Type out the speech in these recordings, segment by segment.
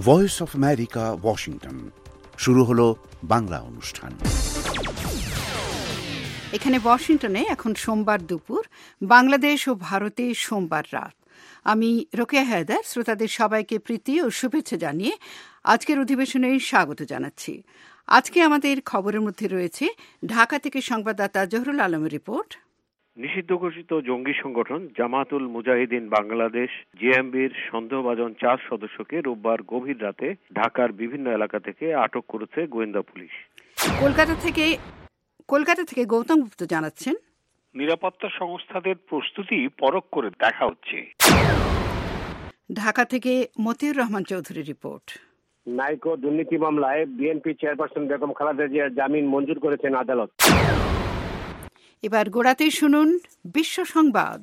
Voice of America, Washington. শুরু হলো বাংলা অনুষ্ঠান। এখানে ওয়াশিংটনে এখন সোমবার দুপুর, বাংলাদেশ ও ভারতে সোমবার রাত। আমি রোকেয়া হায়দার শ্রোতাদের সবাইকে প্রীতি ও শুভেচ্ছা জানিয়ে আজকের অধিবেশনে স্বাগত জানাচ্ছি। আজকে আমাদের খবরের মধ্যে রয়েছে ঢাকা থেকে সংবাদদাতা জহুরুল আলমের রিপোর্ট। নিষিদ্ধ ঘোষিত জঙ্গি সংগঠন জামাতুল মুজাহিদিন বাংলাদেশ জেএমবির সন্দেহভাজন 4 সদস্যকে রোববার গভীর রাতে ঢাকার বিভিন্ন এলাকা থেকে আটক করেছে গোয়েন্দা পুলিশ। কলকাতা থেকে গৌতম গুপ্ত জানাচ্ছেন, নিরাপত্তা সংস্থাদের প্রস্তুতি পরখ করে দেখা হচ্ছে। ঢাকা থেকে মতিউর রহমান চৌধুরীর রিপোর্ট। নাইকো দুর্নীতি মামলায় বিএনপি চেয়ারপারসন বেগম খালেদা জিয়ার জামিন মঞ্জুর করেছেন আদালত। এবার গোড়াতেই শুনুন বিশ্ব সংবাদ।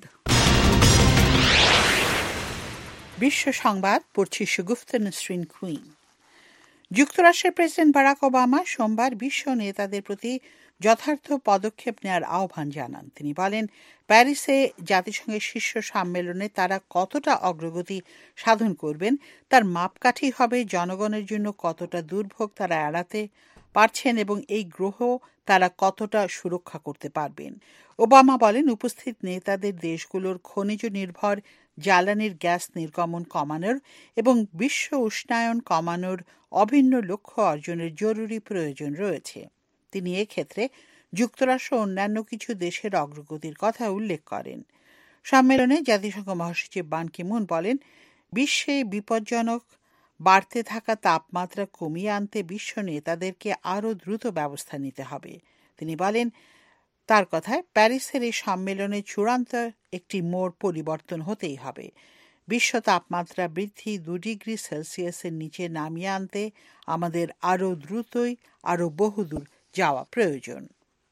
বিশ্ব সংবাদ পড়ছি সুগুফতা নসরিন কুইন। যুক্তরাষ্ট্রের প্রেসিডেন্ট বারাক ওবামা সোমবার বিশ্ব নেতাদের প্রতি যথার্থ পদক্ষেপ নেওয়ার আহ্বান জানান। তিনি বলেন, প্যারিসে জাতিসংঘের শীর্ষ সম্মেলনে তারা কতটা অগ্রগতি সাধন করবেন তার মাপকাঠি হবে জনগণের জন্য কতটা দুর্ভোগ তারা এড়াতে পারছেন এবং এই গ্রহ তারা কতটা সুরক্ষা করতে পারবেন। ওবামা বলেন, উপস্থিত নেতাদের দেশগুলোর খনিজ নির্ভর জ্বালানির গ্যাস নির্গমন কমানোর এবং বিশ্ব উষ্ণায়ন কমানোর অভিন্ন লক্ষ্য অর্জনের জরুরি প্রয়োজন রয়েছে। তিনি এক্ষেত্রে যুক্তরাষ্ট্র ও অন্যান্য কিছু দেশের অগ্রগতির কথা উল্লেখ করেন। সম্মেলনে জাতিসংঘ মহাসচিব বান কি মুন বলেন, বিশ্বে বিপজ্জনক বাড়তে থাকা তাপমাত্রা কমিয়ে আনতে বিশ্ব নেতাদেরকে আরও দ্রুত ব্যবস্থা নিতে হবে। তিনি বলেন, তার কথায় প্যারিসের এই সম্মেলনে চূড়ান্ত একটি মোড় পরিবর্তন হতেই হবে। বিশ্ব তাপমাত্রা বৃদ্ধি 2 ডিগ্রি সেলসিয়াসের নিচে নামিয়ে আনতে আমাদের আরও দ্রুতই আরও বহুদূর যাওয়া প্রয়োজন।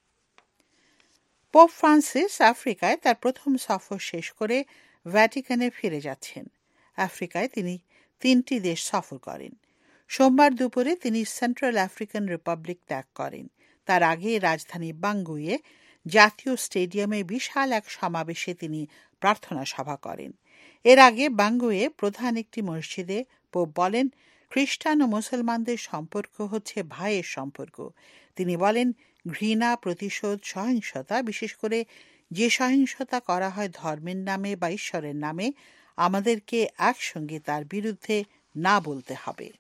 পোপ ফ্রান্সিস আফ্রিকায় তার প্রথম সফর শেষ করে ভ্যাটিকানে ফিরে যাচ্ছেন। আফ্রিকায় তিনি 3টি দেশ সফর করেন। সোমবার দুপুরে তিনি সেন্ট্রাল আফ্রিকান রিপাবলিক ত্যাগ করেন। তার আগে রাজধানী বাঙ্গুইয়ে জাতীয় স্টেডিয়ামে বিশাল এক সমাবেশে তিনি প্রার্থনা সভা করেন। এর আগে বাঙ্গুইয়ে প্রধান একটি মসজিদে পোপ বলেন, খ্রিস্টান ও মুসলমানদের সম্পর্ক হচ্ছে ভাইয়ের সম্পর্ক। তিনি বলেন, ঘৃণা, প্রতিশোধ, সহিংসতা, বিশেষ করে যে সহিংসতা করা হয় ধর্মের নামে বা ঈশ্বরের নামে, আমাদেরকে একসঙ্গে তার বিরুদ্ধে না বলতে হবে।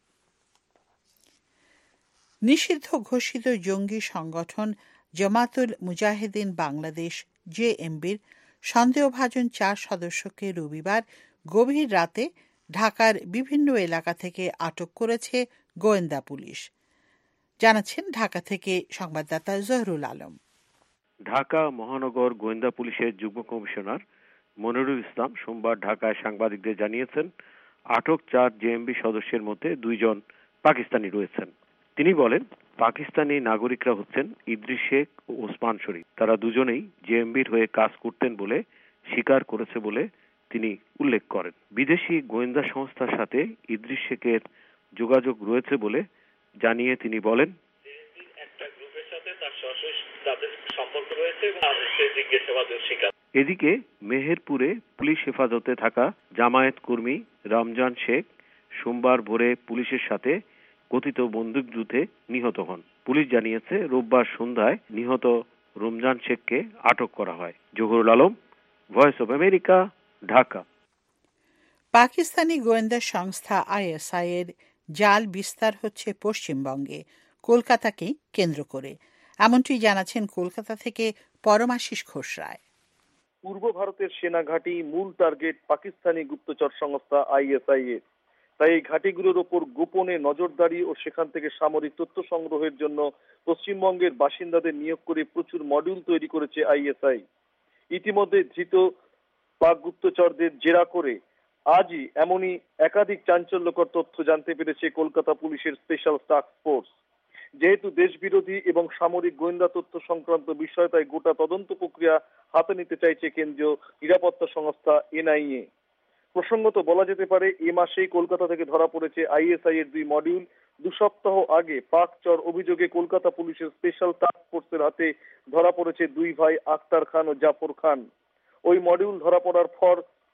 নিষিদ্ধ ঘোষিত জঙ্গি সংগঠন জামাতুল মুজাহিদিন বাংলাদেশ জেএমবির সন্দেহভাজন 4 সদস্যকে রবিবার গভীর রাতে ঢাকার বিভিন্ন এলাকা থেকে আটক করেছে গোয়েন্দা পুলিশ। জানাচ্ছেন ঢাকা থেকে সংবাদদাতা জহুরুল আলম। ঢাকা মহানগর গোয়েন্দা পুলিশের যুগ্ম কমিশনার মনিরুল ইসলাম সোমবার ঢাকায় সাংবাদিকদের জানিয়েছেন, আটক 4 জেএমবি সদস্যের মধ্যে 2 জন পাকিস্তানি রয়েছেন। তিনি বলেন, পাকিস্তানি নাগরিকরা হচ্ছেন ইদ্রিস শেখ ও ওসমান শরীফ। তারা দুজনেই জেএমবির হয়ে কাজ করতেন বলে স্বীকার করেছে বলে তিনি উল্লেখ করেন। বিদেশি গোয়েন্দা সংস্থার সাথে ইদ্রিস শেখের যোগাযোগ রয়েছে বলে জানিয়ে তিনি বলেন, এদিকে মেহেরপুরে পুলিশ হেফাজতে থাকা জামায়াত কর্মী রমজান শেখ সোমবার ভোরে পুলিশের সাথে কথিত বন্দুকযুদ্ধে নিহত হন। পুলিশ জানিয়েছে, রোববার সন্ধ্যায় নিহত রমজান শেখকে আটক করা হয়। Zahurul Alam, voice of America, Dhaka. Pakistani গোয়েন্দা সংস্থা আইএসআই এর জাল বিস্তার হচ্ছে পশ্চিমবঙ্গে, কলকাতাকেই কেন্দ্র করে। এমনটি জানাচ্ছেন কলকাতা থেকে পরমাশিস ঘোষ রায়। পূর্ব ভারতের সেনা ঘাঁটি মূল টার্গেট পাকিস্তানি গুপ্তচর সংস্থা আইএসআই এর। তাই এই ঘাঁটিগুলোর ওপর গোপনে নজরদারি ও সেখান থেকে সামরিক তথ্য সংগ্রহের জন্য পশ্চিমবঙ্গের বাসিন্দাদের নিয়োগ করে প্রচুর মডিউল তৈরি করেছে আইএসআই। ইতিমধ্যে ধৃত পাক গুপ্তচরদের জেরা করে আজই এমনই একাধিক চাঞ্চল্যকর তথ্য জানতে পেরেছে কলকাতা পুলিশের স্পেশাল টাস্ক ফোর্স। যেহেতু দেশবিরোধী এবং সামরিক গোয়েন্দা তথ্য সংক্রান্ত বিষয়, তাই গোটা তদন্ত প্রক্রিয়া হাতে নিতে চাইছে কেন্দ্রীয় নিরাপত্তা সংস্থা এনআইএ। প্রসঙ্গত বলা যেতে পারে, এ মাসেই কলকাতা থেকে ধরা পড়েছে আইএসআই এর 2 মডিউল। 2 সপ্তাহ আগে পাক চর অভিযোগে কলকাতা পুলিশের স্পেশাল টাস্ক ফোর্সের হাতে ধরা পড়েছে 2 ভাই আক্তার খান ও জাফর খান। ওই মডিউল ধরা পড়ার পর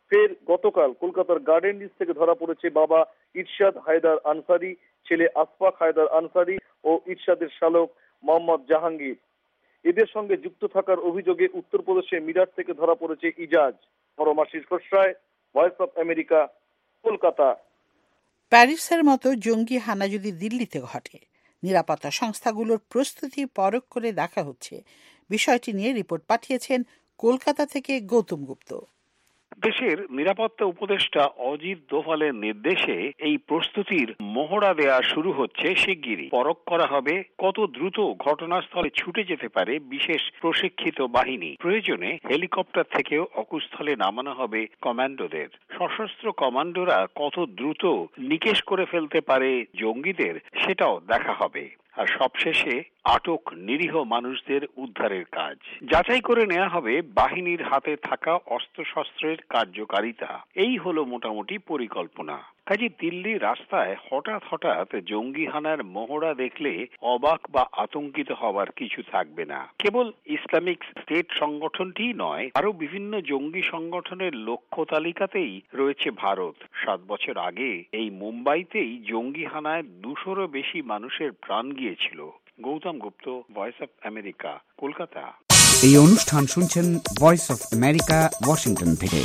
ফের গতকাল কলকাতার গার্ডেন রিচ থেকে ধরা পড়েছে বাবা ইরশাদ হায়দার আনসারি, ছেলে আশফাক হায়দার আনসারি ও ইরশাদের শালক মোহাম্মদ জাহাঙ্গীর। এদের সঙ্গে যুক্ত থাকার অভিযোগে উত্তরপ্রদেশের মিরাট থেকে ধরা পড়েছে ইজাজ। পরমাশিস খসড়ায়, ভয়েস অফ আমেরিকা, কলকাতা। প্যারিসের মতো জঙ্গি হানা যদি দিল্লিতে ঘটে, নিরাপত্তা সংস্থাগুলোর প্রস্তুতি পরখ করে দেখা হচ্ছে। বিষয়টি নিয়ে রিপোর্ট পাঠিয়েছেন কলকাতা থেকে গৌতম গুপ্ত। দেশের নিরাপত্তা উপদেষ্টা অজিত দোভালের নির্দেশে এই প্রস্তুতির মহড়া দেয়া শুরু হচ্ছে শিগগিরই। পরখ করা হবে কত দ্রুত ঘটনাস্থলে ছুটে যেতে পারে বিশেষ প্রশিক্ষিত বাহিনী। প্রয়োজনে হেলিকপ্টার থেকেও অকুস্থলে নামানো হবে কমান্ডোদের। সশস্ত্র কমান্ডোরা কত দ্রুত নিকেশ করে ফেলতে পারে জঙ্গিদের, সেটাও দেখা হবে। আর সবশেষে আটক নিরীহ মানুষদের উদ্ধারের কাজ যাচাই করে নেওয়া হবে বাহিনীর হাতে থাকা অস্ত্রশস্ত্রের কার্যকারিতা। এই হলো মোটামুটি পরিকল্পনা। কাজে দিল্লির রাস্তায় হঠাৎ জঙ্গি হানার মহড়া দেখলে অবাক বা আতঙ্কিত হবার কিছু থাকবে না। কেবল ইসলামিক স্টেট সংগঠনটি নয়, আরো বিভিন্ন জঙ্গি সংগঠনের লক্ষ্য তালিকাতেই রয়েছে ভারত। 7 বছর আগে এই মুম্বাইতেই জঙ্গি হানায় 200-রও বেশি মানুষের প্রাণ গিয়েছিল। Gautam Gupta, voice of America, Kolkata. এই অনুষ্ঠান শুনছেন ভয়েস অফ আমেরিকা, ওয়াশিংটন থেকে।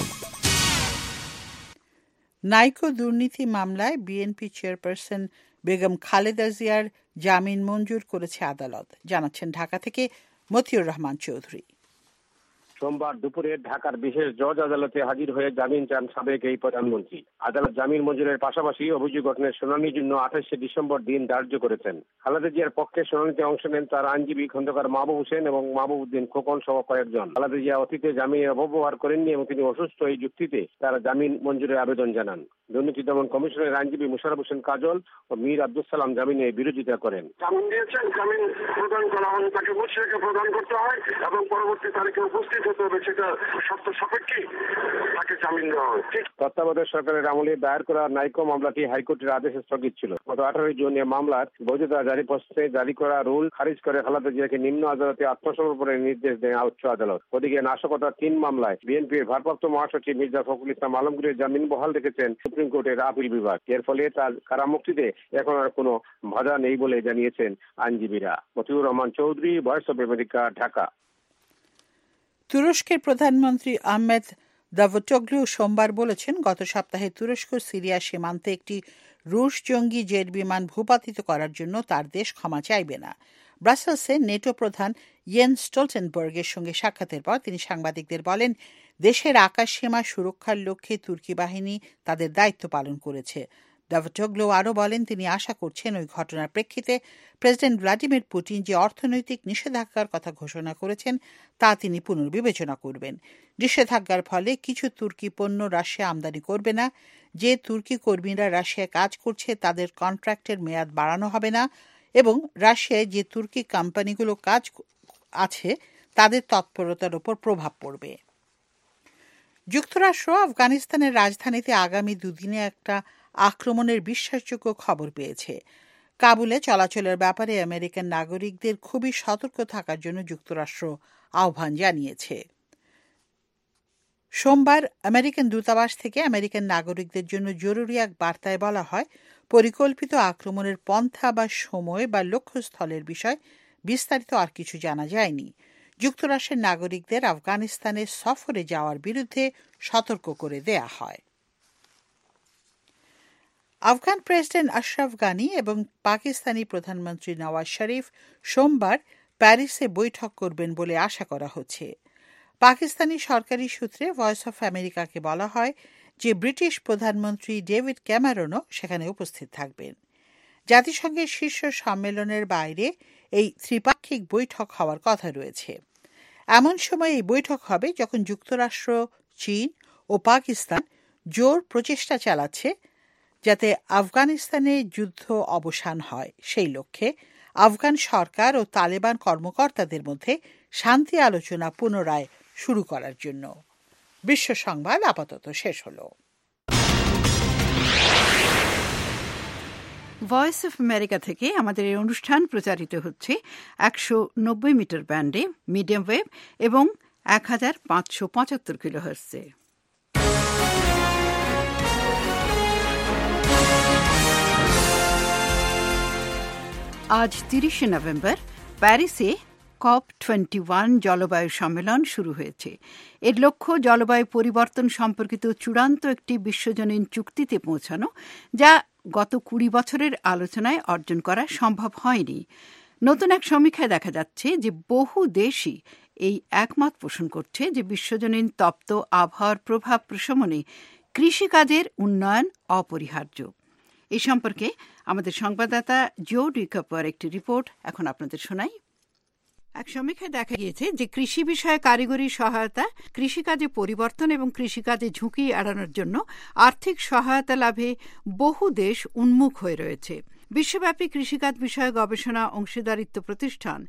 নাইকো দুর্নীতি মামলায় বিএনপি চেয়ারপারসন বেগম খালেদা জিয়ার জামিন মঞ্জুর করেছে আদালত, জানাচ্ছেন ঢাকা থেকে মতিউর রহমান চৌধুরী। সোমবার দুপুরে ঢাকার বিশেষ জজ আদালতে হাজির হয়ে জামিন চান সাবেক এই প্রধানমন্ত্রী। আদালত জামিন মঞ্জুরের পাশাপাশি অভিযোগ গঠনের শুনানির জন্য 28শে ডিসেম্বর দিন ধার্য করেছেন। খালেদা জিয়ার পক্ষে শুনানিতে অংশ নেন তার আইনজীবী খন্দকার মাহবুব হোসেন এবং মাহবুব উদ্দিন খোকন সহ কয়েকজন। খালেদা জিয়া অতীতে জামিনের অপব্যবহার করেননি এবং তিনি অসুস্থ, এই যুক্তিতে তারা জামিন মঞ্জুরের আবেদন জানান। দুর্নীতি দমন কমিশনের আইনজীবী মুশারফ হোসেন কাজল ও মীর আব্দুল সালাম জামিনের বিরোধিতা করেন। জামিন দিয়েছেন, জামিন প্রদান করা হলে তাকে মুশরিকে প্রদান করতে হয় এবং পরবর্তী তারিখে উপস্থিত হতে হবে, সেটা শর্ত সাপেক্ষে তাকে জামিন দেওয়া হয়। তত্ত্বাবধায়ক সরকারের আমলে দায়ের করা নাইকো মামলাটি হাইকোর্টের আদেশে স্থগিত ছিল। গত 18 জুন এ মামলার বৈধতা জারি করা রুল খারিজ করে খালেদা জিয়াকে নিম্ন আদালতে আত্মসমর্পণের নির্দেশ দেয় উচ্চ আদালত। ওদিকে নাশকতার 3 মামলায় বিএনপির ভারপ্রাপ্ত মহাসচিব মির্জা ফখরুল ইসলাম আলমগীরের জামিন বহাল রেখেছেন সুপ্রিম কোর্টের আপিল বিভাগ। এর ফলে তার কারামুক্তিতে এখন আর কোনো বাধা নেই বলে জানিয়েছেন আইনজীবীরা। Motiur Rahman Chowdhury, voice of America, Dhaka. তুরস্কের প্রধানমন্ত্রী আহমেদ দাভুটোগলু সোমবার বলেছেন, গত সপ্তাহে তুরস্ক সিরিয়া সীমান্তে একটি রুশ জঙ্গি জেট বিমান ভূপাতিত করার জন্য তার দেশ ক্ষমা চাইবে না। ব্রাসেলসে নেটো প্রধান ইয়েন্স স্টোলটেনবার্গের সঙ্গে সাক্ষাতের পর তিনি সাংবাদিকদের বলেন, দেশের আকাশ সীমা সুরক্ষার লক্ষ্যে তুর্কি বাহিনী তাদের দায়িত্ব পালন করেছে। দাভুটোগলু আরও বলেন, তিনি আশা করছেন ওই ঘটনার প্রেক্ষিতে প্রেসিডেন্ট ভ্লাদিমির পুতিন যে অর্থনৈতিক নিষেধাজ্ঞার কথা ঘোষণা করেছেন তা তিনি পুনর্বিবেচনা করবেন। নিষেধাজ্ঞার ফলে কিছু তুর্কি পণ্য রাশিয়া আমদানি করবে না। যে তুর্কি কর্মীরা রাশিয়ায় কাজ করছে তাদের কন্ট্রাক্টের মেয়াদ বাড়ানো হবে না এবং রাশিয়ায় যে তুর্কি কোম্পানিগুলো কাজ আছে তাদের তৎপরতার উপর প্রভাব পড়বে। যুক্তরাষ্ট্র আফগানিস্তানের রাজধানীতে আগামী 2 দিনে একটা আক্রমণের বিশ্বাসযোগ্য খবর পেয়েছে। কাবুলে চলাচলের ব্যাপারে আমেরিকান নাগরিকদের খুবই সতর্ক থাকার জন্য যুক্তরাষ্ট্র আহ্বান জানিয়েছে। সোমবার আমেরিকান দূতাবাস থেকে আমেরিকান নাগরিকদের জন্য জরুরি এক বার্তায় বলা হয়, পরিকল্পিত আক্রমণের পন্থা বা সময় বা লক্ষ্যস্থলের বিষয় বিস্তারিত আর কিছু জানা যায়নি। যুক্তরাষ্ট্রের নাগরিকদের আফগানিস্তানে সফরে যাওয়ার বিরুদ্ধে সতর্ক করে দেয়া হয়। আফগান প্রেসিডেন্ট আশরাফ গানি এবং পাকিস্তানি প্রধানমন্ত্রী নওয়াজ শরীফ সোমবার প্যারিসে বৈঠক করবেন বলে আশা করা হচ্ছে। পাকিস্তানি সরকারি সূত্রে ভয়েস অফ আমেরিকাকে বলা হয় যে ব্রিটিশ প্রধানমন্ত্রী ডেভিড ক্যামেরনও সেখানে উপস্থিত থাকবেন। জাতিসংঘের শীর্ষ সম্মেলনের বাইরে এই ত্রিপাক্ষিক বৈঠক হওয়ার কথা রয়েছে। এমন সময় এই বৈঠক হবে যখন যুক্তরাষ্ট্র, চীন ও পাকিস্তান জোর প্রচেষ্টা চালাচ্ছে যাতে আফগানিস্তানে যুদ্ধ অবসান হয়। সেই লক্ষ্যে আফগান সরকার ও তালেবান কর্মকর্তাদের মধ্যে শান্তি আলোচনা পুনরায় শুরু করার জন্য। বিশ্ব সংবাদ আপাতত শেষ হল। ভয়েস অফ আমেরিকা থেকে আমাদের এই অনুষ্ঠান প্রচারিত হচ্ছে 190 মিটার ব্যান্ডে, মিডিয়াম ওয়েভ এবং 1575 কিলোহার্টজে। আজ 30শে নভেম্বর প্যারিসে COP21 জলবায়ু সম্মেলন শুরু হয়েছে। এর লক্ষ্য জলবায়ু পরিবর্তন সম্পর্কিত চূড়ান্ত একটি বিশ্বজনীন চুক্তিতে পৌঁছানো, যা গত 20 বছরের আলোচনায় অর্জন করা সম্ভব হয়নি। নতুন এক সমীক্ষায় দেখা যাচ্ছে যে বহু দেশই এই একমত পোষণ করছে যে বিশ্বজনীন তপ্ত আবহাওয়ার প্রভাব প্রশমনে কৃষিকাজের উন্নয়ন অপরিহার্য। এই সম্পর্কে আমাদের সংবাদদাতা জো ডিকাপার একটি রিপোর্ট এখন আপনাদের শোনাই। এক সমীক্ষায় দেখা গিয়েছে যে কৃষি বিষয়ে কারিগরি সহায়তা, কৃষিকাজে পরিবর্তন এবং কৃষিকাজে ঝুঁকি এড়ানোর জন্য আর্থিক সহায়তা লাভে বহু দেশ উন্মুখ হয়ে রয়েছে। বিশ্বব্যাপী কৃষিকাজ বিষয়ে গবেষণা অংশীদারিত্ব প্রতিষ্ঠান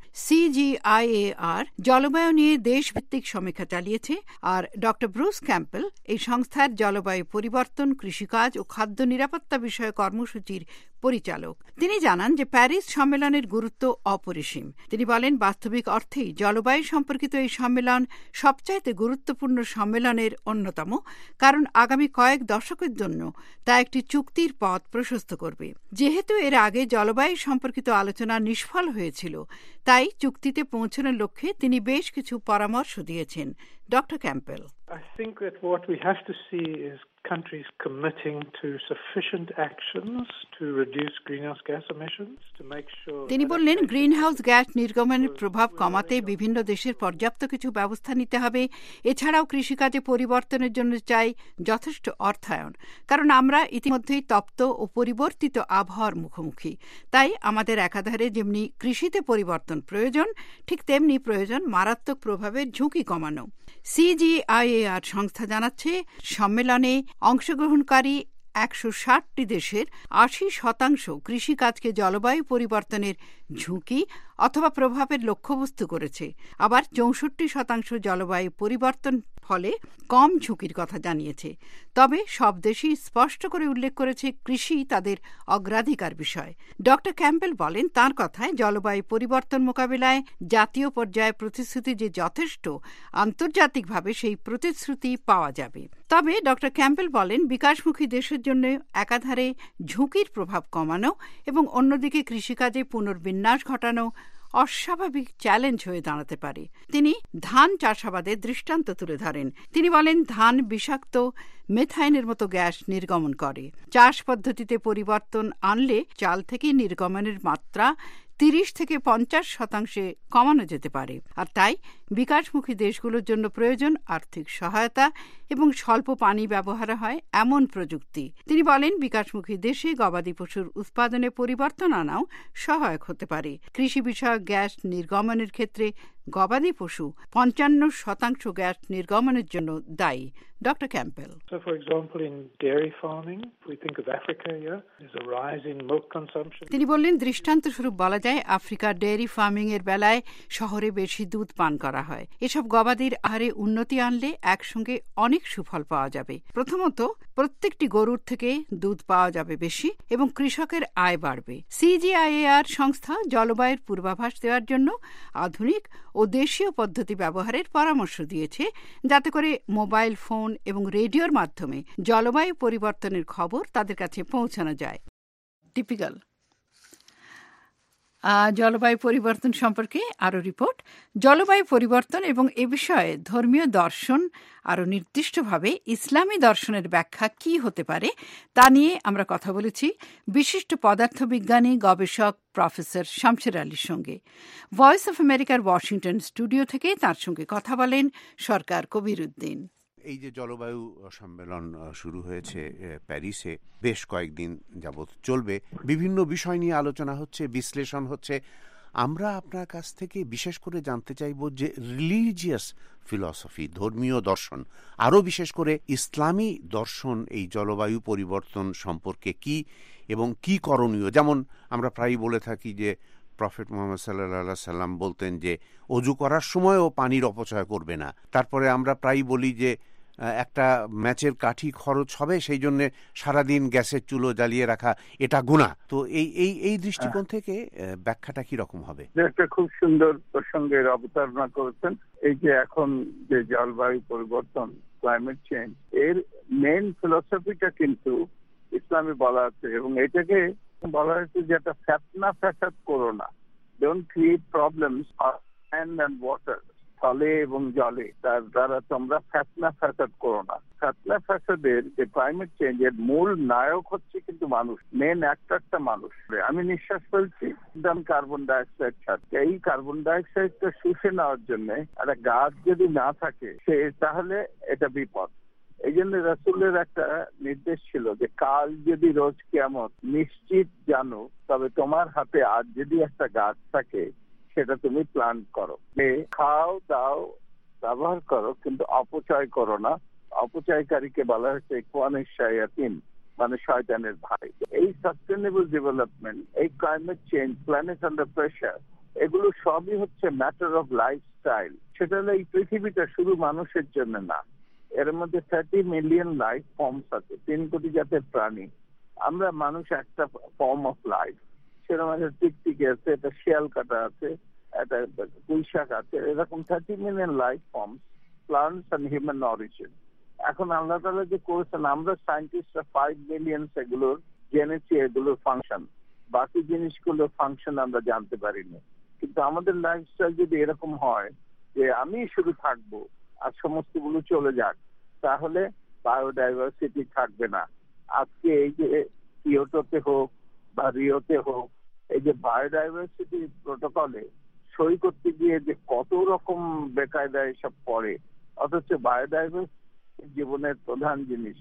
CGIAR জলবায়ু নিয়ে দেশভিত্তিক সমীক্ষা চালিয়েছে, আর ডক্টর ব্রুস ক্যাম্পেল এই সংস্থার জলবায়ু পরিবর্তন, কৃষিকাজ ও খাদ্য নিরাপত্তা বিষয়ে কর্মসূচির পরিচালক। তিনি জানান যে প্যারিস সম্মেলনের গুরুত্ব অপরিসীম। তিনি বলেন, বাস্তবিক অর্থেই জলবায়ু সম্পর্কিত এই সম্মেলন সবচাইতে গুরুত্বপূর্ণ সম্মেলনের অন্যতম, কারণ আগামী কয়েক দশকের জন্য তা একটি চুক্তির পথ প্রশস্ত করবে। যেহেতু এর আগে জলবায়ু সম্পর্কিত আলোচনা নিষ্ফল হয়েছিল, তাই চুক্তিতে পৌঁছানোর লক্ষ্যে তিনি বেশ কিছু পরামর্শ দিয়েছেন। Doctor Campbell, I think that what we have to see is countries committing to sufficient actions to reduce greenhouse gas emissions to make sure. তিনি বললেন, গ্রিনহাউস গ্যাস নির্গমনের প্রভাব কমাতে বিভিন্ন দেশের পর্যাপ্ত কিছু ব্যবস্থা নিতে হবে। এছাড়াও কৃষিকাজে পরিবর্তনের জন্য চাই যথেষ্ট অর্থায়ন, কারণ আমরা ইতিমধ্যেই তপ্ত ও পরিবর্তিত আবহাওয়ার মুখোমুখি। তাই আমাদের একাধারে যেমনি কৃষিতে পরিবর্তন প্রয়োজন, ঠিক তেমনি প্রয়োজন মারাত্মক প্রভাবের ঝুঁকি কমানো। CGIAR সংস্থা জানাচ্ছে, সম্মেলনে অংশগ্রহণকারী 160টি দেশের 80% কৃষিকাজকে জলবায়ু পরিবর্তনের ঝুঁকি অথবা প্রভাবের লক্ষ্যবস্তু করেছে। আবার 64% জলবায়ু পরিবর্তন ফলে কম ঝুঁকির কথা জানিয়েছে। তবে সব দেশই স্পষ্ট করে উল্লেখ করেছে কৃষি তাদের অগ্রাধিকার বিষয়। ডক্টর ক্যাম্পেল বলেন, তাঁর কথায় জলবায়ু পরিবর্তন মোকাবিলায় জাতীয় পর্যায়ে প্রতিশ্রুতি যে যথেষ্ট, আন্তর্জাতিকভাবে সেই প্রতিশ্রুতি পাওয়া যাবে। তবে ডক্টর ক্যাম্পেল বলেন, বিকাশমুখী দেশের জন্য একাধারে ঝুঁকির প্রভাব কমানো এবং অন্যদিকে কৃষিকাজে পুনর্বিন্যাস ঘটানো অস্বাভাবিক চ্যালেঞ্জ হয়ে দাঁড়াতে পারে। তিনি ধান চাষাবাদের দৃষ্টান্ত তুলে ধরেন। তিনি বলেন, ধান বিষাক্ত মেথাইনের মতো গ্যাস নির্গমন করে। চাষ পদ্ধতিতে পরিবর্তন আনলে চাল থেকে নির্গমনের মাত্রা 30 থেকে 50% কমানো যেতে পারে। আর তাই বিকাশমুখী দেশগুলোর জন্য প্রয়োজন আর্থিক সহায়তা এবং স্বল্প পানি ব্যবহার হয় এমন প্রযুক্তি। তিনি বলেন, বিকাশমুখী দেশে গবাদি পশুর উৎপাদনে পরিবর্তন আনাও সহায়ক হতে পারে। কৃষি বিষয়ক গ্যাস নির্গমনের ক্ষেত্রে গবাদি পশু 55% গ্যাস নির্গমনের জন্য দায়ী। Doctor Campbell, So for example, in dairy farming, if we think of Africa here, there's a rise in milk consumption. তিনি বললেন, দৃষ্টান্তস্বরূপ বলা যায়, আফ্রিকার ডেয়ারি ফার্মিং এর বেলায় শহরে বেশি দুধ পান করা হয়। এসব গবাদির আহারে উন্নতি আনলে একসঙ্গে অনেক সুফল পাওয়া যাবে। প্রথমত, প্রত্যেকটি গরুর থেকে দুধ পাওয়া যাবে বেশি এবং কৃষকের আয় বাড়বে। CGIAR সংস্থা জলবায়ুর পূর্বাভাস দেওয়ার জন্য আধুনিক ও দেশীয় পদ্ধতি ব্যবহারের পরামর্শ দিয়েছে, যাতে করে মোবাইল ফোন এবং রেডিওর মাধ্যমে জলবায়ু পরিবর্তনের খবর তাদের কাছে পৌঁছানো যায়। টিপিক্যাল জলবায়ু পরিবর্তন সম্পর্কে আরও রিপোর্ট। জলবায়ু পরিবর্তন এবং এ বিষয়ে ধর্মীয় দর্শন, আরও নির্দিষ্টভাবে ইসলামী দর্শনের ব্যাখ্যা কি হতে পারে তা নিয়ে আমরা কথা বলেছি বিশিষ্ট পদার্থবিজ্ঞানী গবেষক প্রফেসর শামশের আলীর সঙ্গে। ভয়েস অফ আমেরিকার ওয়াশিংটন স্টুডিও থেকে তার সঙ্গে কথা বলেন সরকার কবির উদ্দিন। এই যে জলবায়ু সম্মেলন শুরু হয়েছে প্যারিসে, বেশ কয়েকদিন যাবৎ চলবে, বিভিন্ন বিষয় নিয়ে আলোচনা হচ্ছে, বিশ্লেষণ হচ্ছে। আমরা আপনার কাছ থেকে বিশেষ করে জানতে চাইব যে রিলিজিয়াস ফিলসফি, ধর্মীয় দর্শন, আরও বিশেষ করে ইসলামী দর্শন এই জলবায়ু পরিবর্তন সম্পর্কে কি এবং কি করণীয়। যেমন আমরা প্রায়ই বলে থাকি যে প্রফেট মুহাম্মদ সাল্লাল্লাহু সাল্লাম বলতেন যে অজু করার সময়ও পানির অপচয় করবে না। তারপরে আমরা প্রায়ই বলি যে একটা ম্যাচের কাঠি খরচ হবে, সেই জন্য সারাদিন গ্যাসের চুলো জ্বালিয়ে রাখা এটা গুনাহ। তো এই দৃষ্টিকোণ থেকে ব্যাখ্যাটা কি রকম হবে? একটা খুব সুন্দর প্রসঙ্গের অবতারণা করেছেন। এই যে এখন যে জলবায়ু পরিবর্তন, ক্লাইমেট চেঞ্জ, এর মেইন ফিলসফিটা কিন্তু ইসলামে বলা আছে এবং এটাকে বলা হয়েছে যে একটা ফ্যাতনা ফ্যাসাদ করো না, don't create problems on land and water, স্থলে এবং জলে, তার দ্বারা তোমরা ফ্যাতনা ফ্যাসাদ করো না। ফ্যাতনা ফ্যাসাদের যে ক্লাইমেট চেঞ্জের মূল নায়ক হচ্ছে কিন্তু মানুষ, মেন অ্যাক্টরটা মানুষ। আমি নিঃশ্বাস ফেলছি কার্বন ডাইঅক্সাইড ছাড়ছে, এই কার্বন ডাইঅক্সাইডটা শুষে নেওয়ার জন্য একটা গাছ যদি না থাকে তাহলে এটা বিপদ। এই জন্য রাসূলের একটা নির্দেশ ছিল যে কাল যদি রোজ কিয়ামত নিশ্চিত জানো, তবে তোমার হাতে আজ যদি একটা গাছ থাকে সেটা তুমি প্ল্যান্ট করো, খাও দাও ব্যবহার করো, কিন্তু অপচয় করো না। অপচয়কারীকে বলা হয়েছে ইখওয়ানুশ শায়াতিন, মানে শয়তানের ভাই। এই সাস্টেনেবল ডেভেলপমেন্ট, এই climate change, planet under pressure, এগুলো সবই হচ্ছে ম্যাটার অফ লাইফস্টাইল। সেটা হলো এই পৃথিবীটা শুধু মানুষের জন্য না, এর মধ্যে 30 মিলিয়ন লাইফ ফর্মস আছে, 3 কোটি জাতের প্রাণী। আমরা মানুষ একটা ফর্ম অফ লাইফ, সেরকম একটা টিকটিকি আছে, একটা শিয়াল কাটা আছে, একটা পুঁইশাক আছে, এরকম 30 million life forms, plants and human origin. এখন আল্লাহ তাআলা যে করেছেন, আমরা সায়েন্টিস্টরা 5 মিলিয়ন এগুলোর জেনেছি, এগুলোর ফাংশন, বাকি জিনিসগুলোর ফাংশন আমরা জানতে পারিনি। কিন্তু আমাদের লাইফস্টাইল যদি এরকম হয় যে আমি শুধু থাকবো আর সমস্তগুলো চলে যাক, তাহলে বায়োডাইভার্সিটি থাকবে না। আজকে এই যে কিয়োটোতে হোক বা রিওতে হোক, এই যে বায়োডাইভার্সিটি প্রটোকলে সই করতে গিয়ে যে কত রকম বেকায়দা এসব পড়ে, অথচ বায়োডাইভার্সিটি জীবনের প্রধান জিনিস।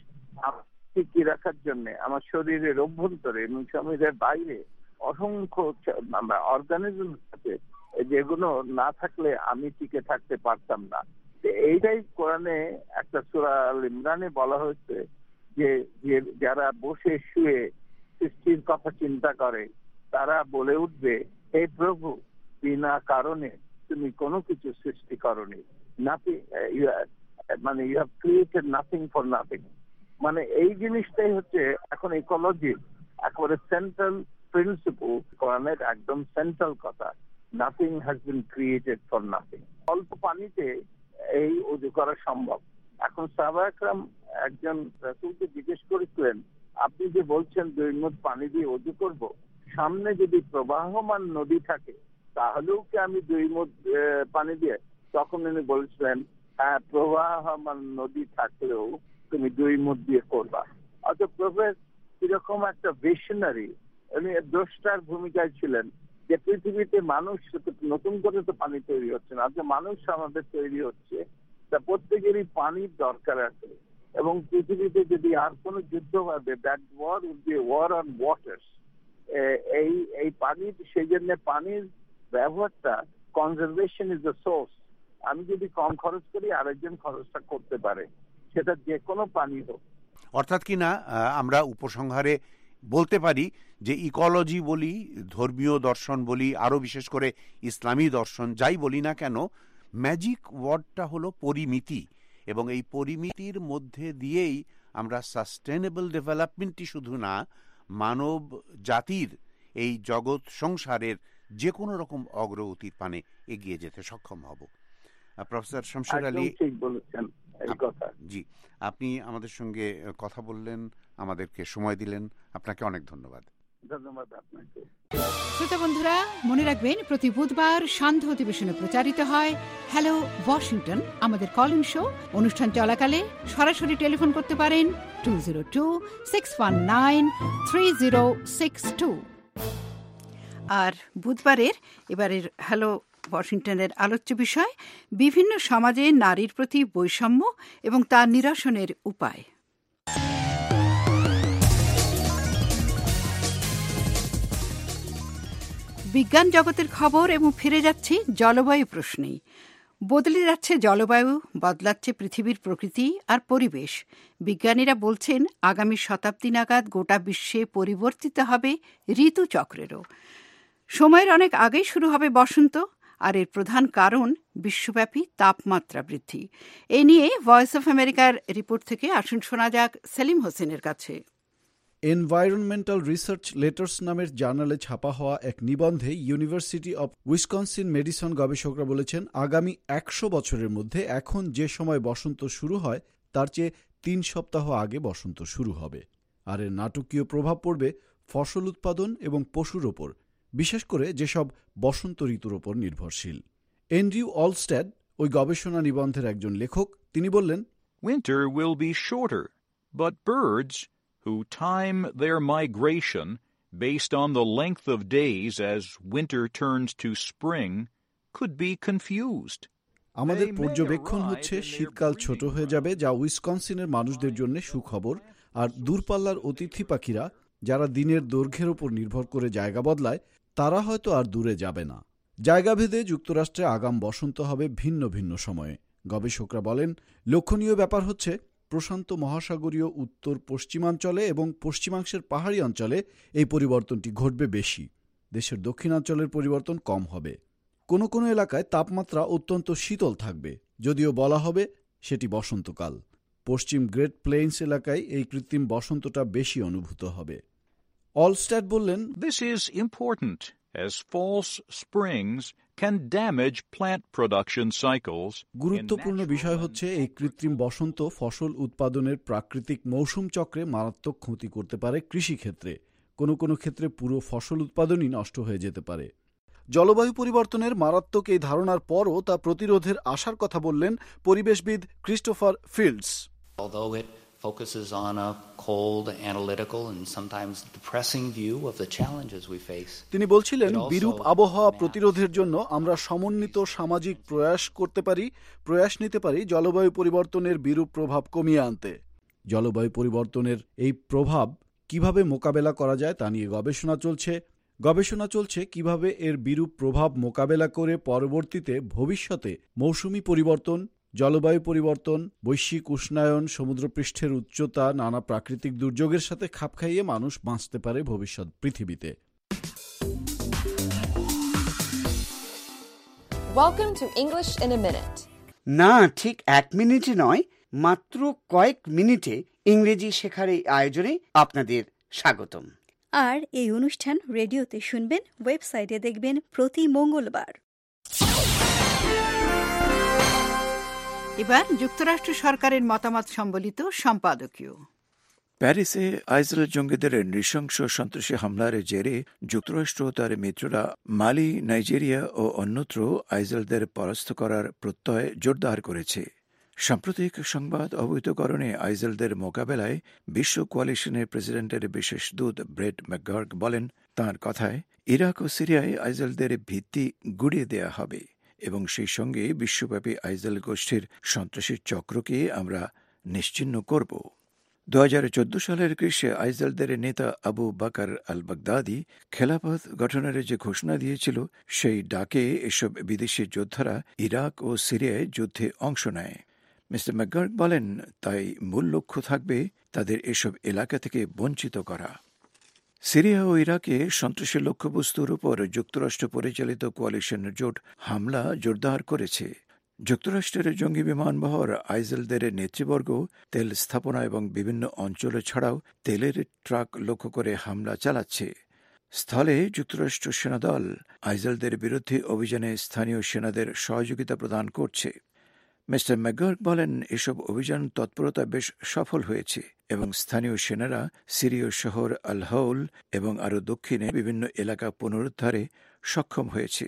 ঠিকই রাখার জন্য আমার শরীরের অভ্যন্তরে এবং শরীরের বাইরে অসংখ্য অর্গানিজম আছে, যেগুলো না থাকলে আমি টিকে থাকতে পারতাম না। এইটাই কোরআনে একটা সূরা আল ইমরানে বলা হয়েছে যে যারা বসে শুয়ে সৃষ্টির কথা চিন্তা করে তারা বলে উঠবে, হে প্রভু, বিনা কারণে তুমি কোনো কিছু সৃষ্টি করনি, মানে you have created nothing for nothing. মানে এই জিনিসটাই হচ্ছে এখন ইকোলজির একেবারে সেন্ট্রাল প্রিন্সিপল, কোরআনের একদম সেন্ট্রাল কথা, nothing has been created for nothing. অল্প পানিতে এই ওযু করা সম্ভব। এখন সাহাবা একরাম একজন রাসূলকে জিজ্ঞেস করেছিলেন, আপনি যে বলছেন 2 মুঠ পানি দিয়ে ওযু করব, সামনে যদি প্রবাহমান নদী থাকে তাহলেও কি আমি 2 মুঠ পানি দিয়ে? তখন উনি বলেছিলেন, হ্যাঁ, প্রবাহমান নদী থাকলেও তুমি 2 মুঠ দিয়ে করবা। অর্থাৎ প্রফেসর এরকম একটা ভিশনারি, উনি দ্রষ্টার ভূমিকায় ছিলেন যে পৃথিবীতে মানুষ নতুন করে তো পানি তৈরি হচ্ছে না, যে মানুষ আমাদের তৈরি হচ্ছে, তা প্রত্যেকেরই পানির দরকার আছে। এবং পৃথিবীতে যদি আর কোনো যুদ্ধ হবে, that war will be war on waters. এই পানির, সেই জন্য পানির ব্যবহারটা, কনজারভেশন ইজ দ্য সোর্স। আমি যদি কম খরচ করি, আরেকজন খরচটা করতে পারে, সেটা যে কোনো পানি হোক। অর্থাৎ কি না, আমরা উপসংহারে বলতে পারি যে ইকোলজি বলি, ধর্মীয় দর্শন বলি, আরো বিশেষ করে ইসলামী দর্শন, যাই বলি না কেন, ম্যাজিক ওয়ার্ডটা হলো পরিমিতি। এবং এই পরিমিতির মধ্যে দিয়েই আমরা সাস্টেনেবল ডেভেলপমেন্টই শুধু না, মানব জাতির এই জগৎ সংসারের যে কোনো রকম অগ্রগতির পানে এগিয়ে যেতে সক্ষম হব। প্রফেসর শামসুর আলী, ঠিক বলেছেন এই কথা। জি, আপনি আমাদের সঙ্গে কথা বললেন, আমাদেরকে সময় দিলেন, আপনাকে অনেক ধন্যবাদ। ধন্যবাদ আপনাকে। শ্রোতা বন্ধুরা, মনে রাখবেন প্রতি বুধবার সান্ধ্য অধিবেশনে প্রচারিত হয় হ্যালো ওয়াশিংটন, আমাদের কল ইন শো। অনুষ্ঠান চলাকালে সরাসরি টেলিফোন করতে পারেন 202-619-3062। আর বুধবারের এবারের হ্যালো ওয়াশিংটনের আলোচ্য বিষয় বিভিন্ন সমাজে নারীর প্রতি বৈষম্য এবং তার নিরসনের উপায়। বিজ্ঞান জগতের খবর এবং ফিরে যাচ্ছি জলবায়ু প্রশ্নেই। বদলে যাচ্ছে জলবায়ু, বদলাচ্ছে পৃথিবীর প্রকৃতি আর পরিবেশ। বিজ্ঞানীরা বলছেন আগামী শতাব্দী নাগাদ গোটা বিশ্বে পরিবর্তিত হবে ঋতুচক্রেরও। সময়ের অনেক আগেই শুরু হবে বসন্ত, আর এর প্রধান কারণ বিশ্বব্যাপী তাপমাত্রা বৃদ্ধি। এ নিয়ে ভয়েস অফ আমেরিকার রিপোর্ট থেকে আসুন শোনা যাক সেলিম হোসেনের কাছে। এনভায়রনমেন্টাল রিসার্চ লেটার্স নামের জার্নালে ছাপা হওয়া এক নিবন্ধে ইউনিভার্সিটি অব উইসকনসিন মেডিসন গবেষকরা বলেছেন, আগামী 100 বছরের মধ্যে এখন যে সময় বসন্ত শুরু হয় তার চেয়ে 3 সপ্তাহ আগে বসন্ত শুরু হবে। আর এর নাটকীয় প্রভাব পড়বে ফসল উৎপাদন এবং পশুর ওপর, বিশেষ করে যেসব বসন্ত ঋতুর ওপর নির্ভরশীল। অ্যান্ড্রিউ অলস্ট্যাড ওই গবেষণা নিবন্ধের একজন লেখক, তিনি বললেন, Winter will be shorter, but birds who time their migration based on the length of days as winter turns to spring could be confused. আমাদের পর্যবেক্ষণ হচ্ছে শীতকাল ছোট হয়ে যাবে, যা উইসকনসিনের মানুষদের জন্য সুখবর, আর দূরপাল্লার অতিথি পাখিরা যারা দিনের দৈর্ঘ্যের ওপর নির্ভর করে জায়গা বদলায় তারা হয়তো আর দূরে যাবে না। জায়গাভেদে যুক্তরাষ্ট্রে আগাম বসন্ত হবে ভিন্ন ভিন্ন সময়ে। গবেষকরা বলেন, লক্ষণীয় ব্যাপার হচ্ছে প্রশান্ত মহাসাগরীয় উত্তর পশ্চিমাঞ্চলে এবং পশ্চিমাংশের পাহাড়ি অঞ্চলে এই পরিবর্তনটি ঘটবে বেশি। দেশের দক্ষিণাঞ্চলের পরিবর্তন কম হবে। কোনো কোনো এলাকায় তাপমাত্রা অত্যন্ত শীতল থাকবে, যদিও বলা হবে সেটি বসন্তকাল। পশ্চিম গ্রেট প্লেইনস এলাকায় এই কৃত্রিম বসন্তটা বেশি অনুভূত হবে। অলস্ট্যাড বললেন, This is important as false springs can damage plant production cycles. গুরুত্বপূর্ণ বিষয় হচ্ছে এই কৃত্রিম বসন্ত ফসল উৎপাদনের প্রাকৃতিক মৌসুম চক্রে মারাত্মক ক্ষতি করতে পারে কৃষিক্ষেত্রে। কোনো কোনো ক্ষেত্রে পুরো ফসল উৎপাদনই নষ্ট হয়ে যেতে পারে। জলবায়ু পরিবর্তনের মারাত্মক এই ধারণার পরও তা প্রতিরোধের আশার কথা বললেন পরিবেশবিদ Christopher Fields. Although it focuses on a cold, analytical and sometimes depressing view of the challenges we face. তিনি বলছিলেন, বিরূপ আবহাওয়া প্রতিরোধের জন্য আমরা সমন্বিত সামাজিক প্রয়াস নিতে পারি জলবায়ু পরিবর্তনের বিরূপ প্রভাব কমিয়ে আনতে। জলবায়ু পরিবর্তনের এই প্রভাব কিভাবে মোকাবেলা করা যায় তা নিয়ে গবেষণা চলছে কিভাবে এর বিরূপ প্রভাব মোকাবেলা করে পরবর্তীতে ভবিষ্যতে মৌসুমি পরিবর্তন, জলবায়ু পরিবর্তন, বৈশ্বিক উষ্ণায়ন, সমুদ্রপৃষ্ঠের উচ্চতা, নানা প্রাকৃতিক দুর্যোগের সাথে খাপ খাইয়ে মানুষ বাঁচতে পারে ভবিষ্যৎ পৃথিবীতে। Welcome to English in a Minute. না, ঠিক 1 মিনিটে নয়, মাত্র কয়েক মিনিটে ইংরেজি শেখার এই আয়োজনে আপনাদের স্বাগতম। আর এই অনুষ্ঠান রেডিওতে শুনবেন, ওয়েবসাইটে দেখবেন প্রতি মঙ্গলবার। এবার যুক্তরাষ্ট্র সরকারের মতামত সম্বলিত সম্পাদকীয়। প্যারিসে আইএসএল জঙ্গিদের নৃশংস সন্ত্রাসী হামলার জেরে যুক্তরাষ্ট্র তার মিত্ররা মালি, নাইজেরিয়া ও অন্যত্র আইএসএলদের পরাস্ত করার প্রত্যয় জোরদার করেছে। সাম্প্রতিক সংবাদ অবহিতকরণে আইএসএলদের মোকাবেলায় বিশ্ব কোয়ালিশনের প্রেসিডেন্টের বিশেষ দূত ব্রেট ম্যাকগার্গ বলেন, তাঁর কথায় ইরাক ও সিরিয়ায় আইএসএলদের ভিত্তি গুড়িয়ে দেয়া হবে এবং সেই সঙ্গে বিশ্বব্যাপী আইএসএল গোষ্ঠীর সন্ত্রাসী চক্রকে আমরা নিশ্চিহ্ন করব। 2014 সালের গ্রীষ্মে আইএসএলদের নেতা আবু বাকার আল বাগদাদি খেলাফত গঠনের যে ঘোষণা দিয়েছিল, সেই ডাকে এসব বিদেশি যোদ্ধারা ইরাক ও সিরিয়ায় যুদ্ধে অংশ নেয়। মিস্টার ম্যাকগার্গ বলেন, তাই মূল লক্ষ্য থাকবে তাদের এসব এলাকা থেকে বঞ্চিত করা। সিরিয়া ও ইরাকে সন্ত্রাসী লক্ষ্যবস্তুর উপর যুক্তরাষ্ট্র পরিচালিত কোয়ালিশন জোট হামলা জোরদার করেছে। যুক্তরাষ্ট্রের জঙ্গি বিমানবহর আইএসএলদের নেতৃবর্গ তেল স্থাপনা এবং বিভিন্ন অঞ্চল ছাড়াও তেলের ট্রাক লক্ষ্য করে হামলা চালাচ্ছে। স্থলে যুক্তরাষ্ট্র সেনাদল আইএসএলদের বিরুদ্ধে অভিযানে স্থানীয় সেনাদের সহযোগিতা প্রদান করছে। মিস্টার ম্যাকগার্গ বলেন, এসব অভিযান তৎপরতা বেশ সফল হয়েছে এবং স্থানীয় সেনারা সিরীয় শহর আল হৌল এবং আরও দক্ষিণে বিভিন্ন এলাকা পুনরুদ্ধারে সক্ষম হয়েছে।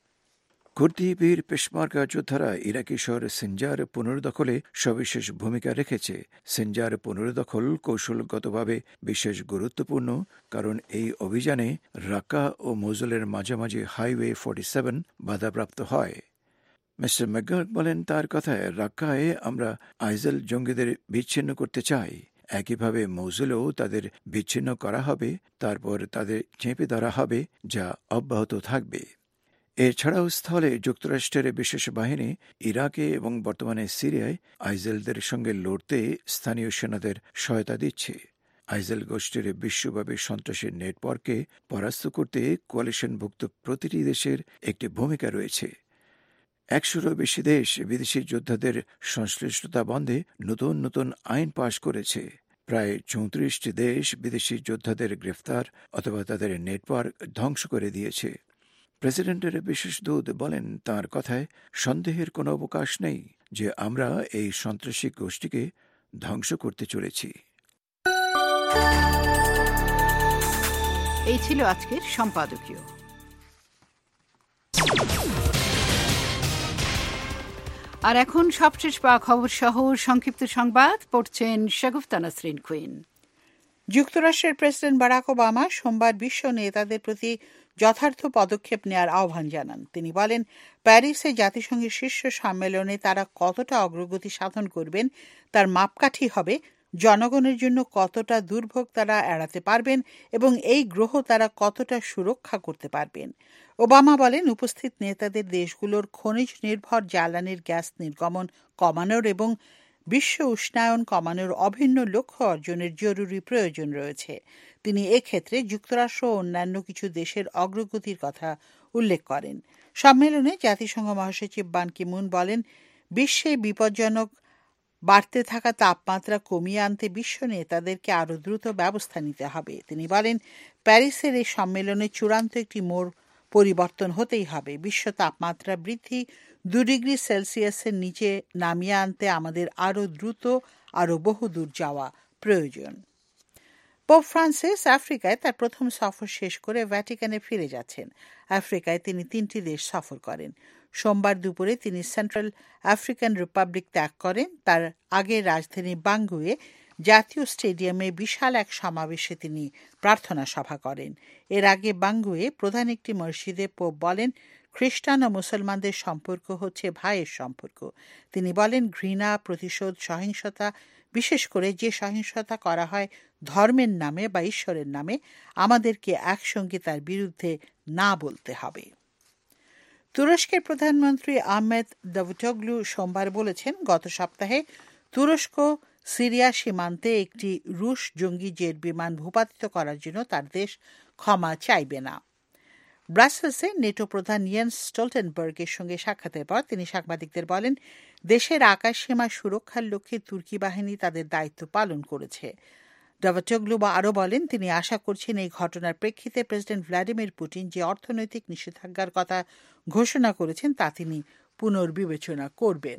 কুর্দি বীর পেশমার্কা যোদ্ধারা ইরাকি শহর সিনজার পুনর্দখলে সবিশেষ ভূমিকা রেখেছে। সিনজার পুনর্দখল কৌশলগতভাবে বিশেষ গুরুত্বপূর্ণ, কারণ এই অভিযানে রাক্কা ও মোজুলের মাঝামাঝি হাইওয়ে 47 বাধাপ্রাপ্ত হয়। মিস্টার ম্যাকগার্গ বলেন, তার কথায় রাক্কায় আমরা আইএসএল জঙ্গিদের বিচ্ছিন্ন করতে চাই। একইভাবে মৌজুলেও তাদের বিচ্ছিন্ন করা হবে, তারপর তাদের চেপে ধরা হবে, যা অব্যাহত থাকবে। এছাড়াও স্থলে যুক্তরাষ্ট্রের বিশেষ বাহিনী ইরাকে এবং বর্তমানে সিরিয়ায় আইএসএলদের সঙ্গে লড়তে স্থানীয় সেনাদের সহায়তা দিচ্ছে। আইএসএল গোষ্ঠীর বিশ্বব্যাপী সন্ত্রাসী নেটওয়ার্ককে পরাস্ত করতে কোয়ালিশনভুক্ত প্রতিটি দেশের একটি ভূমিকা রয়েছে। 100-রও বেশি দেশ বিদেশি যোদ্ধাদের সংশ্লিষ্টতা বন্ধে নতুন নতুন আইন পাশ করেছে। প্রায় 34টি দেশ বিদেশি যোদ্ধাদের গ্রেফতার অথবা তাদের নেটওয়ার্ক ধ্বংস করে দিয়েছে। প্রেসিডেন্টের বিশেষ দূত বলেন, তাঁর কথায় সন্দেহের কোনো অবকাশ নেই যে আমরা এই সন্ত্রাসী গোষ্ঠীকে ধ্বংস করতে চলেছি। এই ছিল আজকের সম্পাদকীয়। আর এখন সবশেষ পাওয়া খবর সহ সংক্ষিপ্ত সংবাদ পড়ছেন শাগুফতা নাসরিন কুইন। যুক্তরাষ্ট্রের প্রেসিডেন্ট বারাক ওবামা সোমবার বিশ্ব নেতাদের প্রতি যথার্থ পদক্ষেপ নেওয়ার আহ্বান জানান। তিনি বলেন, প্যারিসে জাতিসংঘের শীর্ষ সম্মেলনে তারা কতটা অগ্রগতি সাধন করবেন তার মাপকাঠি হবে জনগণের জন্য কতটা দুর্ভোগ তারা এড়াতে পারবেন এবং এই গ্রহ তারা কতটা সুরক্ষা করতে পারবেন। ওবামা বলেন, উপস্থিত নেতাদের দেশগুলোর খনিজ নির্ভর জ্বালানির গ্যাস নির্গমন কমানোর এবং বিশ্ব উষ্ণায়ন কমানোর অভিন্ন লক্ষ্য অর্জনের জরুরি প্রয়োজন রয়েছে। তিনি এক্ষেত্রে যুক্তরাষ্ট্র ও অন্যান্য কিছু দেশের অগ্রগতির কথা উল্লেখ করেন। সম্মেলনে জাতিসংঘ মহাসচিব বান কি মুন বলেন, বিশ্বে বিপজ্জনক বাড়তে থাকা তাপমাত্রা কমিয়ে আনতে বিশ্ব নেতাদেরকে আরও দ্রুত ব্যবস্থা নিতে হবে। তিনি বলেন, প্যারিসের এই সম্মেলনে চূড়ান্ত একটি মোড় পরিবর্তন হতেই হবে। বিশ্ব তাপমাত্রা বৃদ্ধি 2 ডিগ্রি সেলসিয়াসের নিচে নামিয়ে আনতে আমাদের আরও দ্রুত আরও বহুদূর যাওয়া প্রয়োজন। পোপ ফ্রান্সিস আফ্রিকায় তার প্রথম সফর শেষ করে ভ্যাটিকানে ফিরে যাচ্ছেন। আফ্রিকায় তিনি 3টি দেশ সফর করেন। সোমবার দুপুরে তিনি সেন্ট্রাল আফ্রিকান রিপাবলিক ত্যাগ করেন। তার আগে রাজধানী বাঙ্গুয়ে জাতীয় স্টেডিয়ামে বিশাল এক সমাবেশে তিনি প্রার্থনা সভা করেন। এর আগে বাঙ্গুয়ে প্রধান একটি মসজিদে পোপ বলেন, খ্রিস্টান ও মুসলমানদের সম্পর্ক হচ্ছে ভাইয়ের সম্পর্ক। তিনি বলেন, ঘৃণা, প্রতিশোধ, সহিংসতা, বিশেষ করে যে সহিংসতা করা হয় ধর্মের নামে বা ঈশ্বরের নামে, আমাদেরকে একসঙ্গে তার বিরুদ্ধে না বলতে হবে। তুরস্কের প্রধানমন্ত্রী আহমেদ দাভুটোগলু সোমবার বলেছেন, গত সপ্তাহে তুরস্ক সিরিয়া সীমান্তে একটি রুশ জঙ্গি জেট বিমান ভূপাতিত করার জন্য তার দেশ ক্ষমা চাইবে না। ব্রাসেলসে নেটো প্রধান ইয়েন্স স্টলটেনবার্গের সঙ্গে সাক্ষাতের পর তিনি সাংবাদিকদের বলেন, দেশের আকাশসীমা সুরক্ষার লক্ষ্যে তুর্কি বাহিনী তাদের দায়িত্ব পালন করেছে। দাভুটোগলু আরও বলেন, তিনি আশা করছেন এই ঘটনার প্রেক্ষিতে প্রেসিডেন্ট ভ্লাদিমির পুতিন যে অর্থনৈতিক নিষেধাজ্ঞার কথা ঘোষণা করেছেন তা তিনি পুনর্বিবেচনা করবেন।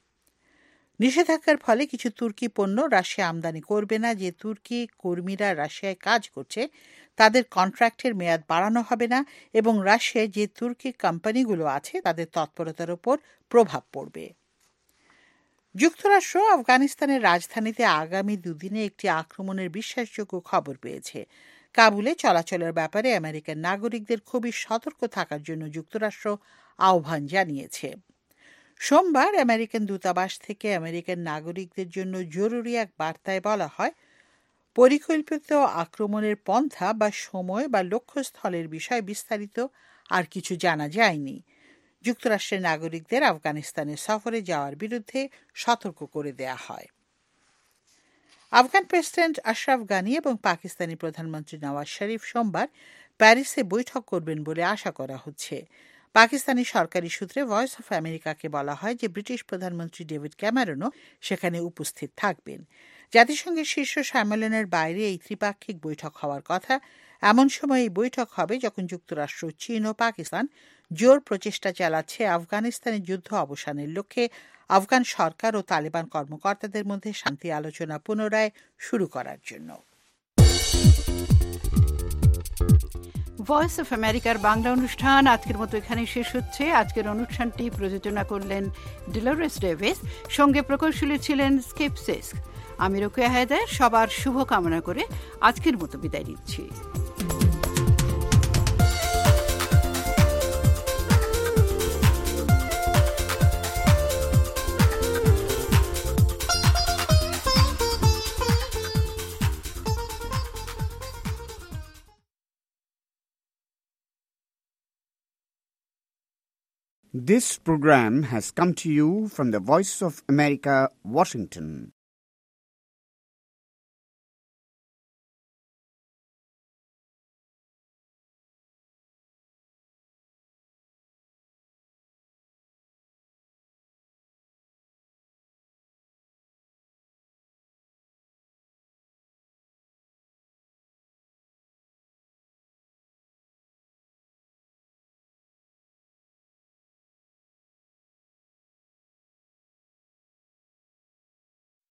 নিষেধাজ্ঞার ফলে কিছু তুর্কি পণ্য রাশিয়া আমদানি করবে না। যে তুর্কি কর্মীরা রাশিয়ায় কাজ করছে তাদের কন্ট্রাক্টের মেয়াদ বাড়ানো হবে না এবং রাশিয়ায় যে তুর্কি কোম্পানিগুলো আছে তাদের তৎপরতার উপর প্রভাব পড়বে। যুক্তরাষ্ট্র আফগানিস্তানের রাজধানীতে আগামী 2 দিনে একটি আক্রমণের বিশ্বাসযোগ্য খবর পেয়েছে। কাবুলে চলাচলের ব্যাপারে আমেরিকান নাগরিকদের খুবই সতর্ক থাকার জন্য যুক্তরাষ্ট্র আহ্বান জানিয়েছে। সোমবার আমেরিকান দূতাবাস থেকে আমেরিকান নাগরিকদের জন্য জরুরি এক বার্তায় বলা হয়, পরিকল্পিত আক্রমণের পন্থা বা সময় বা লক্ষ্যস্থলের বিষয়ে বিস্তারিত আর কিছু জানা যায়নি। যুক্তরাষ্ট্রের নাগরিকদের আফগানিস্তানে সফরে যাওয়ার বিরুদ্ধে সতর্ক করে দেয়া হয়। আফগান প্রেসিডেন্ট আশরাফ গানি এবং পাকিস্তানি প্রধানমন্ত্রী নওয়াজ শরীফ সোমবার প্যারিসে বৈঠক করবেন বলে আশা করা হচ্ছে। পাকিস্তানি সরকারি সূত্রে ভয়েস অফ আমেরিকাকে বলা হয় যে ব্রিটিশ প্রধানমন্ত্রী ডেভিড ক্যামেরনও সেখানে উপস্থিত থাকবেন। জাতিসংঘের শীর্ষ সম্মেলনের বাইরে এই ত্রিপাক্ষিক বৈঠক হওয়ার কথা। এমন সময় এই বৈঠক হবে যখন যুক্তরাষ্ট্র, চীন ও পাকিস্তান জোর প্রচেষ্টা চালাচ্ছে আফগানিস্তানের যুদ্ধ অবসানের লক্ষ্যে আফগান সরকার ও তালেবান কর্মকর্তাদের মধ্যে শান্তি আলোচনা পুনরায় শুরু করার জন্য। ভয়েস অফ আমেরিকার বাংলা অনুষ্ঠান আজকের মতো এখানে শেষ হচ্ছে। আজকের অনুষ্ঠানটি প্রযোজনা করলেন ডিলোরেস ডেভিস, সঙ্গে প্রকৌশলী ছিলেন স্কিপ সিস্ক। আমি রোকেয়া হায়দার সবার শুভ কামনা করে আজকের মতো বিদায় নিচ্ছি। This program has come to you from the Voice of America, Washington.